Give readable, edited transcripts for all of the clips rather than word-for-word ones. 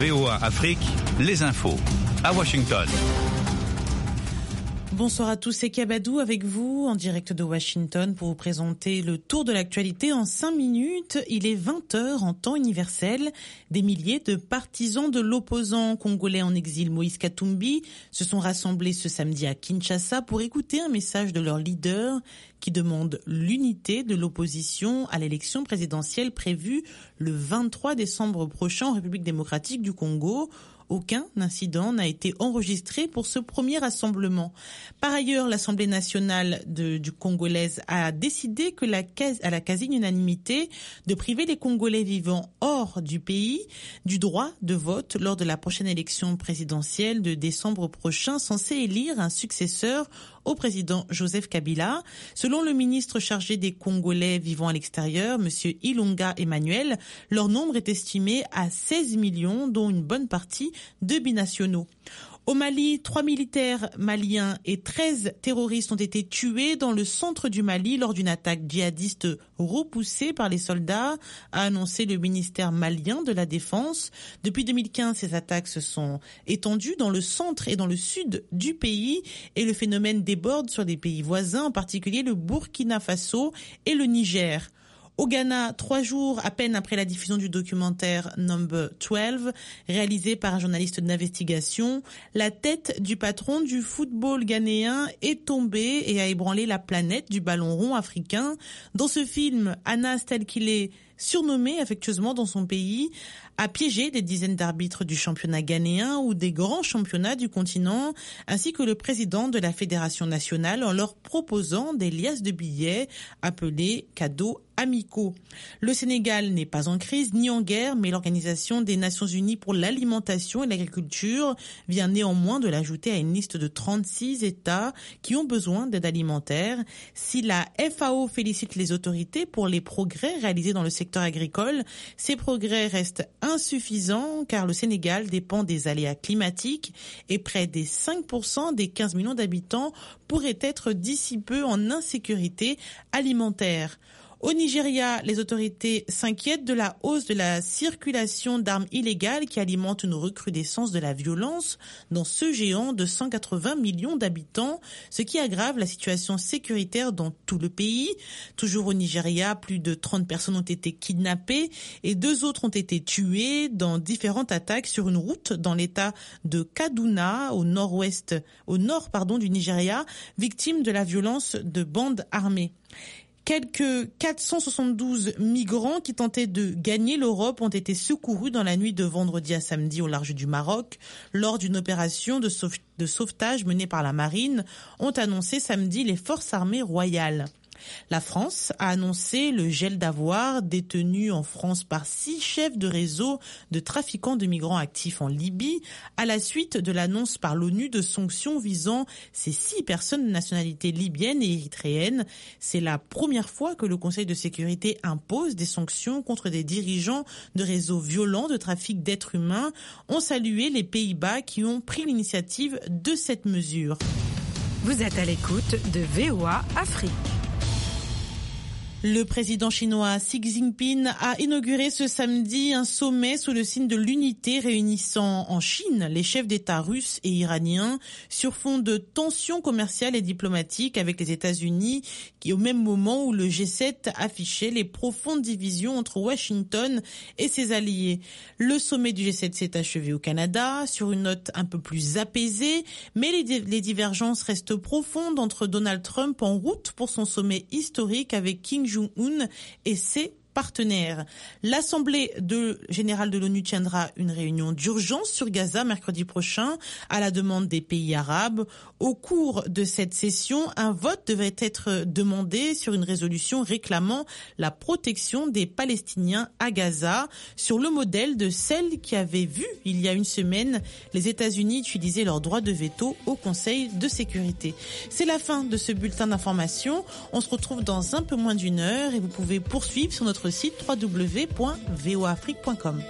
VOA Afrique, les infos, à Washington. Bonsoir à tous, c'est Kabadou avec vous en direct de Washington pour vous présenter le tour de l'actualité en 5 minutes. Il est 20h en temps universel. Des milliers de partisans de l'opposant congolais en exil Moïse Katumbi se sont rassemblés ce samedi à Kinshasa pour écouter un message de leur leader qui demande l'unité de l'opposition à l'élection présidentielle prévue le 23 décembre prochain en République démocratique du Congo. Aucun incident n'a été enregistré pour ce premier rassemblement. Par ailleurs, l'Assemblée nationale du Congolaise a décidé à la quasi-unanimité de priver les Congolais vivant hors du pays du droit de vote lors de la prochaine élection présidentielle de décembre prochain, censée élire un successeur au président Joseph Kabila. Selon le ministre chargé des Congolais vivant à l'extérieur, monsieur Ilunga Emmanuel, leur nombre est estimé à 16 millions, dont une bonne partie de binationaux. Au Mali, 3 militaires maliens et 13 terroristes ont été tués dans le centre du Mali lors d'une attaque djihadiste repoussée par les soldats, a annoncé le ministère malien de la Défense. Depuis 2015, ces attaques se sont étendues dans le centre et dans le sud du pays et le phénomène déborde sur des pays voisins, en particulier le Burkina Faso et le Niger. Au Ghana, 3 jours à peine après la diffusion du documentaire Number 12, réalisé par un journaliste d'investigation, la tête du patron du football ghanéen est tombée et a ébranlé la planète du ballon rond africain. Dans ce film, Anas, tel qu'il est surnommé affectueusement dans son pays, a piégé des dizaines d'arbitres du championnat ghanéen ou des grands championnats du continent, ainsi que le président de la Fédération nationale en leur proposant des liasses de billets appelés cadeaux amicaux. Le Sénégal n'est pas en crise ni en guerre, mais l'Organisation des Nations Unies pour l'alimentation et l'agriculture vient néanmoins de l'ajouter à une liste de 36 États qui ont besoin d'aide alimentaire. Si la FAO félicite les autorités pour les progrès réalisés dans le secteur agricole, ces progrès restent insuffisants car le Sénégal dépend des aléas climatiques et près des 5% des 15 millions d'habitants pourraient être d'ici peu en insécurité alimentaire. Au Nigeria, les autorités s'inquiètent de la hausse de la circulation d'armes illégales qui alimente une recrudescence de la violence dans ce géant de 180 millions d'habitants, ce qui aggrave la situation sécuritaire dans tout le pays. Toujours au Nigeria, plus de 30 personnes ont été kidnappées et 2 autres ont été tuées dans différentes attaques sur une route dans l'état de Kaduna, au nord du Nigeria, victime de la violence de bandes armées. Quelques 472 migrants qui tentaient de gagner l'Europe ont été secourus dans la nuit de vendredi à samedi au large du Maroc lors d'une opération de sauvetage menée par la marine, ont annoncé samedi les forces armées royales. La France a annoncé le gel d'avoirs détenus en France par 6 chefs de réseau de trafiquants de migrants actifs en Libye à la suite de l'annonce par l'ONU de sanctions visant ces 6 personnes de nationalité libyenne et érythréenne. C'est la première fois que le Conseil de sécurité impose des sanctions contre des dirigeants de réseaux violents de trafic d'êtres humains. Ont salué les Pays-Bas qui ont pris l'initiative de cette mesure. Vous êtes à l'écoute de VOA Afrique. Le président chinois Xi Jinping a inauguré ce samedi un sommet sous le signe de l'unité réunissant en Chine les chefs d'État russes et iraniens sur fond de tensions commerciales et diplomatiques avec les États-Unis qui, au même moment où le G7 affichait les profondes divisions entre Washington et ses alliés. Le sommet du G7 s'est achevé au Canada sur une note un peu plus apaisée, mais les divergences restent profondes entre Donald Trump en route pour son sommet historique avec Kim Jong-un et ses partenaires. L'Assemblée générale de l'ONU tiendra une réunion d'urgence sur Gaza mercredi prochain à la demande des pays arabes. Au cours de cette session, un vote devrait être demandé sur une résolution réclamant la protection des Palestiniens à Gaza, sur le modèle de celle qui avait vu il y a une semaine les États-Unis utiliser leur droit de veto au Conseil de sécurité. C'est la fin de ce bulletin d'information. On se retrouve dans un peu moins d'1 heure et vous pouvez poursuivre sur notre site www.voafrique.com.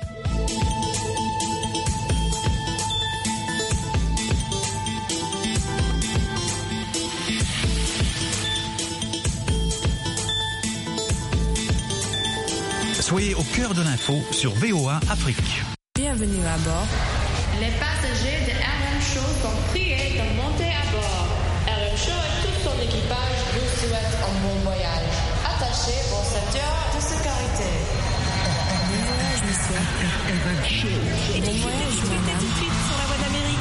Soyez au cœur de l'info sur VOA Afrique. Bienvenue. Bienvenue à bord. Les passagers de RM Show sont priés de monter à bord. RM Show et tout son équipage vous souhaitent un bon voyage. Attachez vos ceintures de sécurité. Bon voyage, monsieur. RM Show. Bon voyage, madame. Tout de suite sur la voie d'Amérique.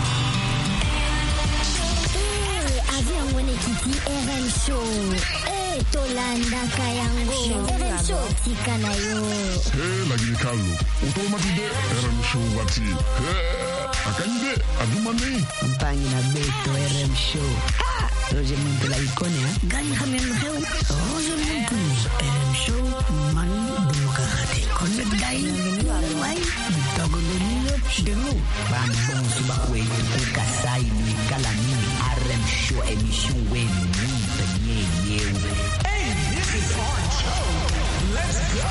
Avion mwenyekiti RM Show. Tolanda kayango. RM Show tika nayo. Lagi Carlo. Automatide RM Show wati. Akande adumane. Mpani na Beto RM Show. Roger Muntu la ikone ha. Gani hamemreu. Roger Muntu RM Show man demokrate. Connect dai. Wai. Togo lenino chelo. Ban bon suba kwe kasai ni kalani RM Show émission wen ni penye yewe. Hey, this is our show. Let's go.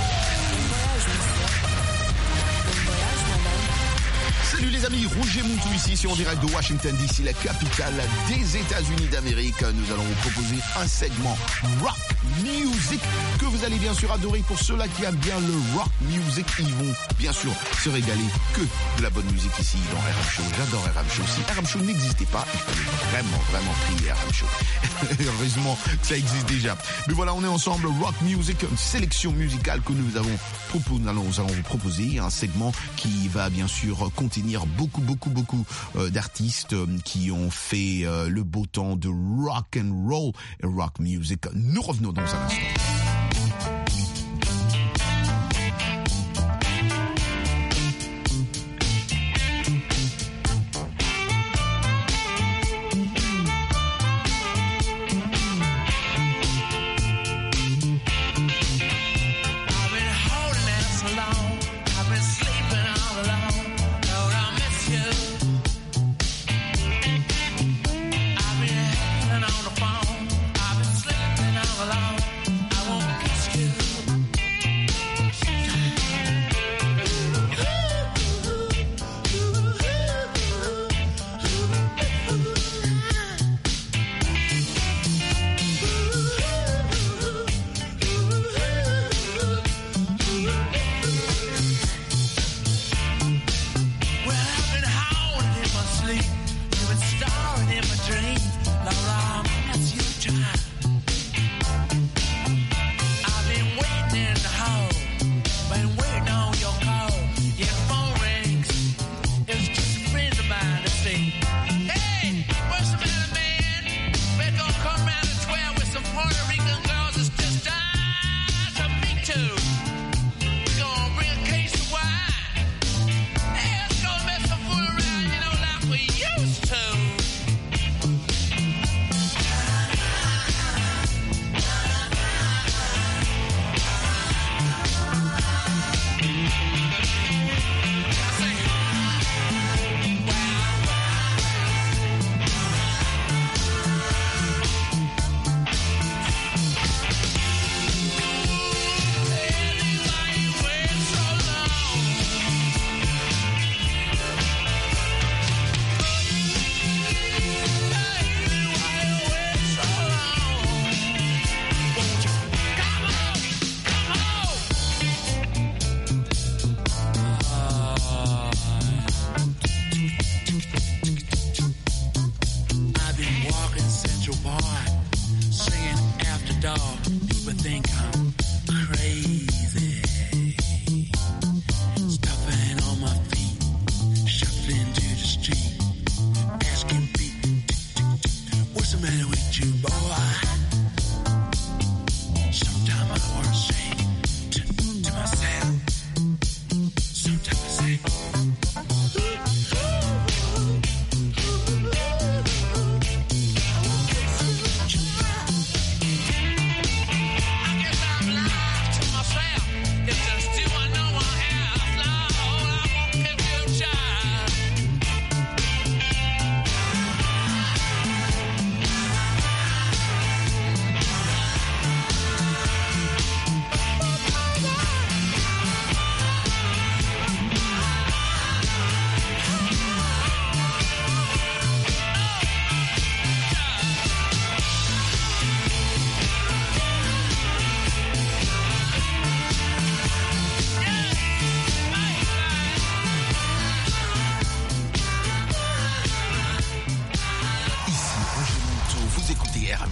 Salut les amis, Roger Moutou ici, sur en direct de Washington DC, la capitale des États-Unis d'Amérique. Nous allons vous proposer un segment rock music que vous allez bien sûr adorer. Pour ceux-là qui aiment bien le rock music, ils vont bien sûr se régaler que de la bonne musique ici dans RM Show. J'adore RM Show. Si RM Show n'existait pas, il fallait vraiment prier RM Show. Heureusement que ça existe déjà. Mais voilà, on est ensemble, rock music, une sélection musicale que nous allons vous proposer, un segment qui va bien sûr contenir beaucoup d'artistes qui ont fait le beau temps de rock and roll et rock music. Nous revenons dans un instant. I won't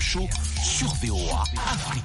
Show sur VOA Afrique.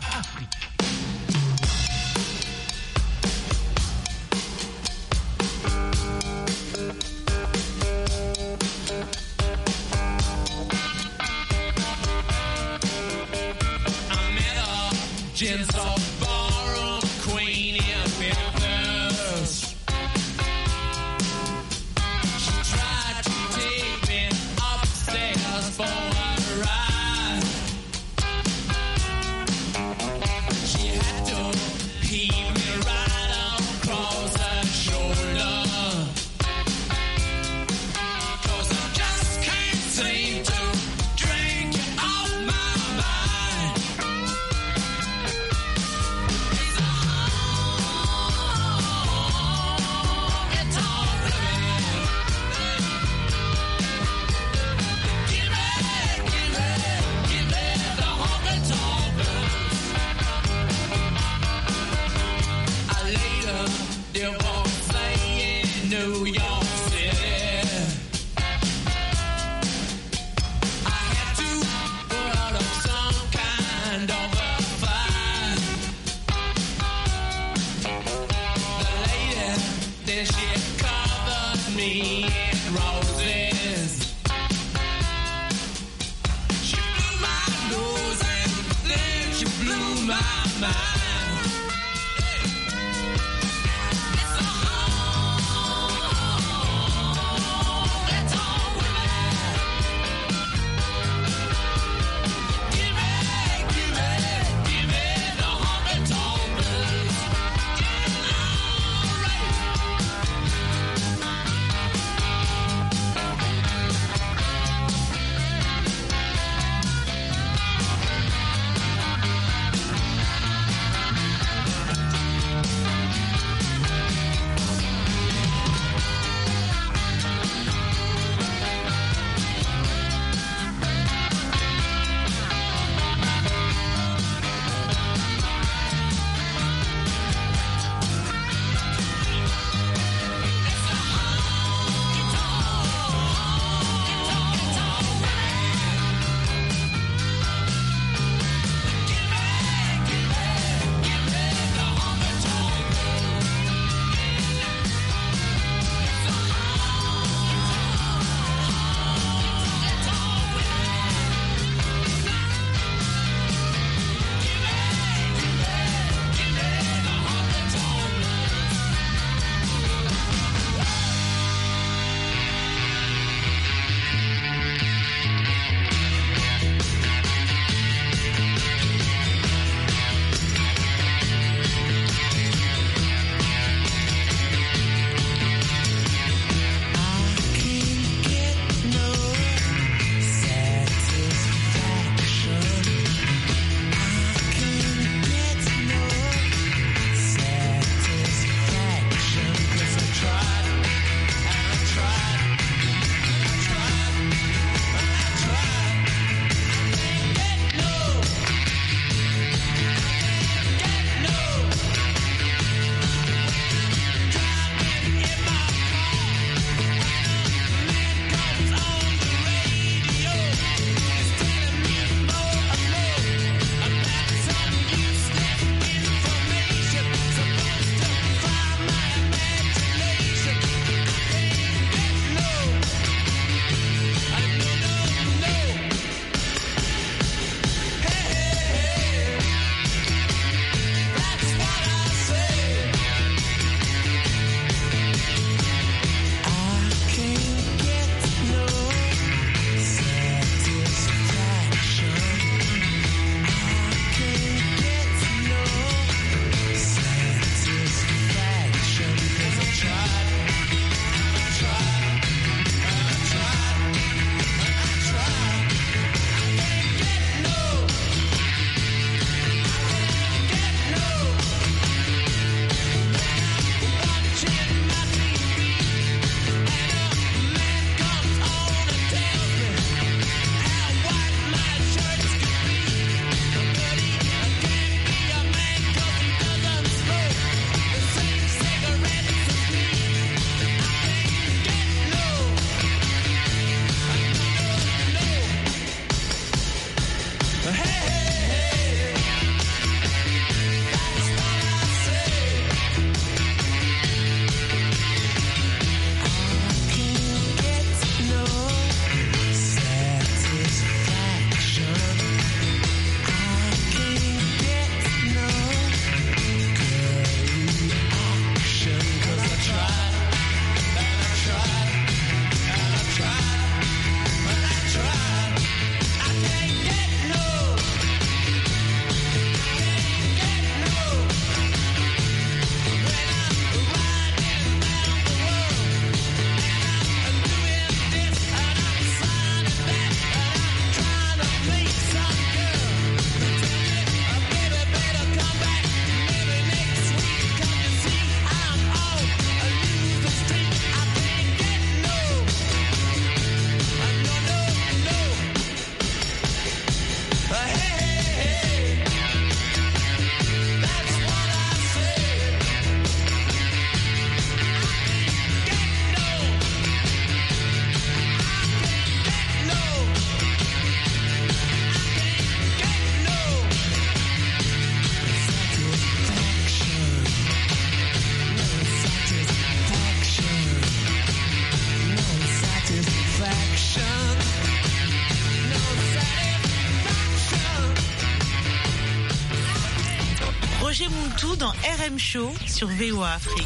Moutou dans RM Show sur VOA Afrique.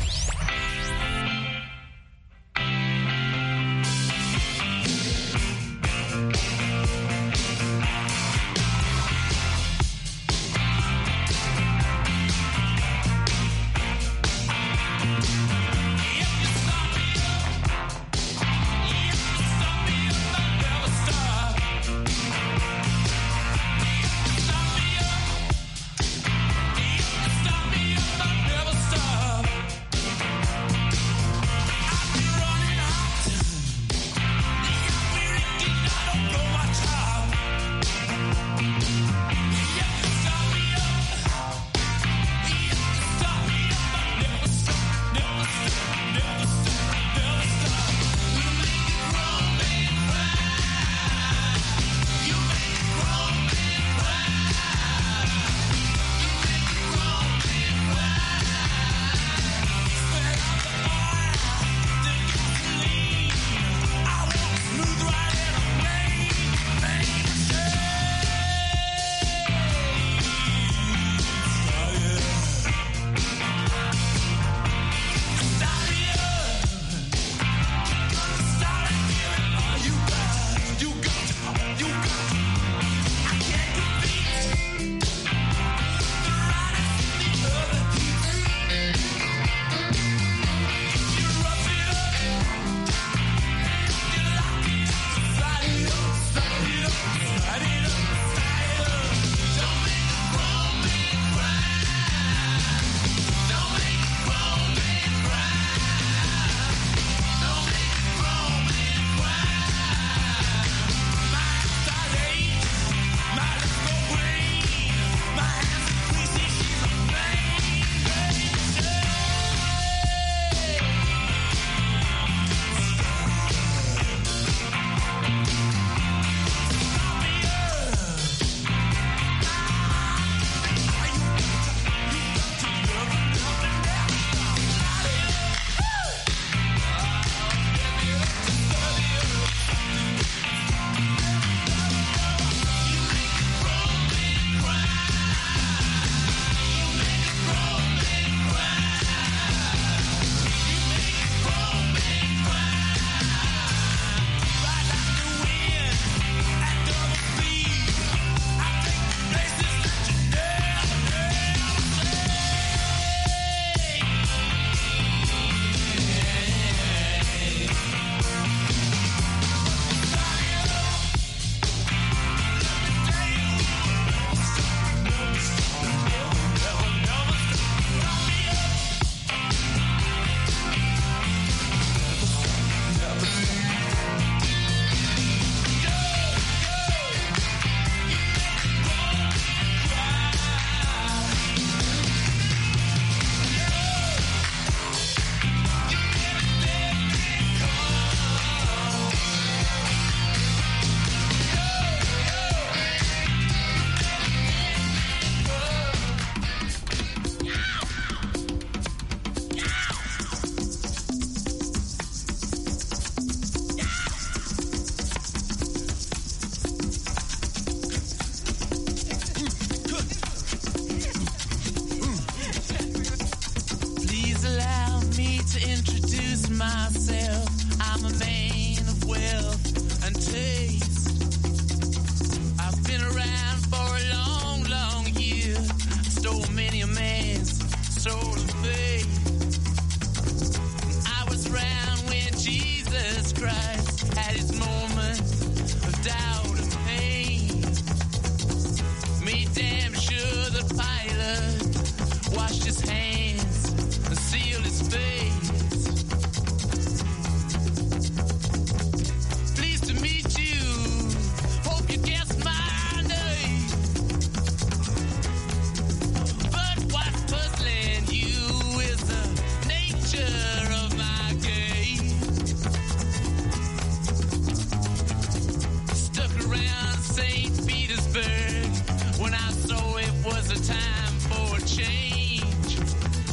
When I saw it was a time for a change.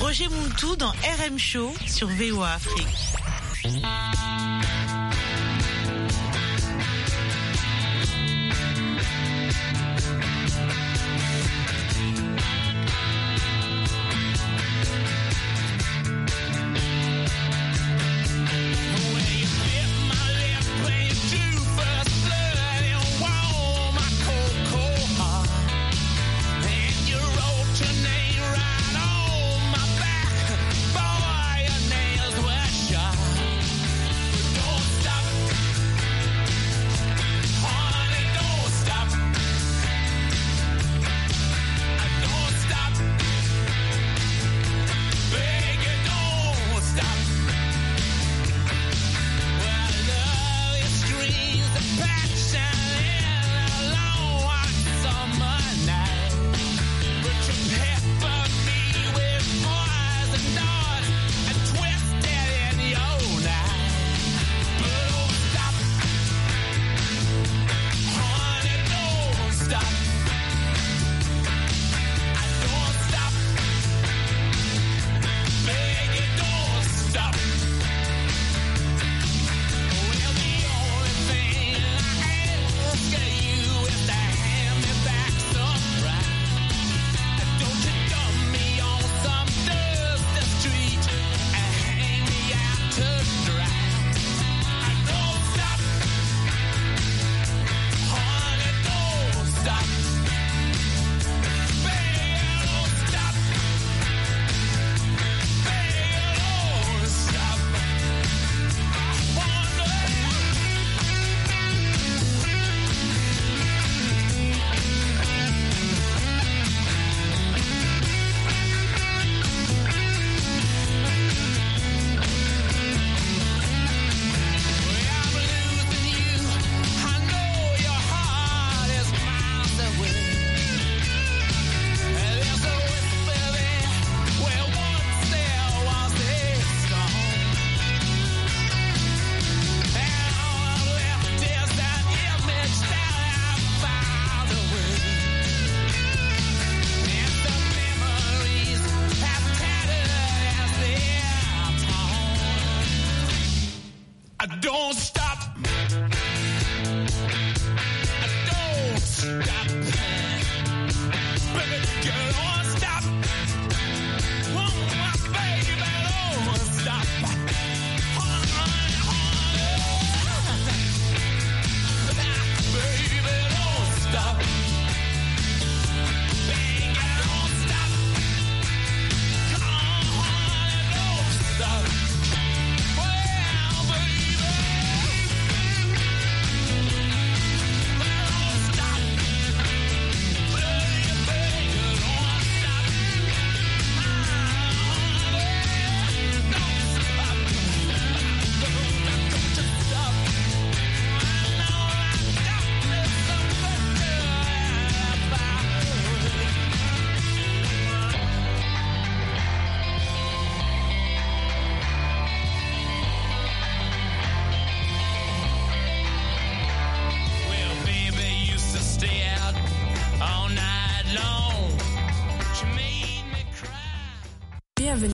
Roger Muntou dans RM Show sur VOA Afrique. Don't stop.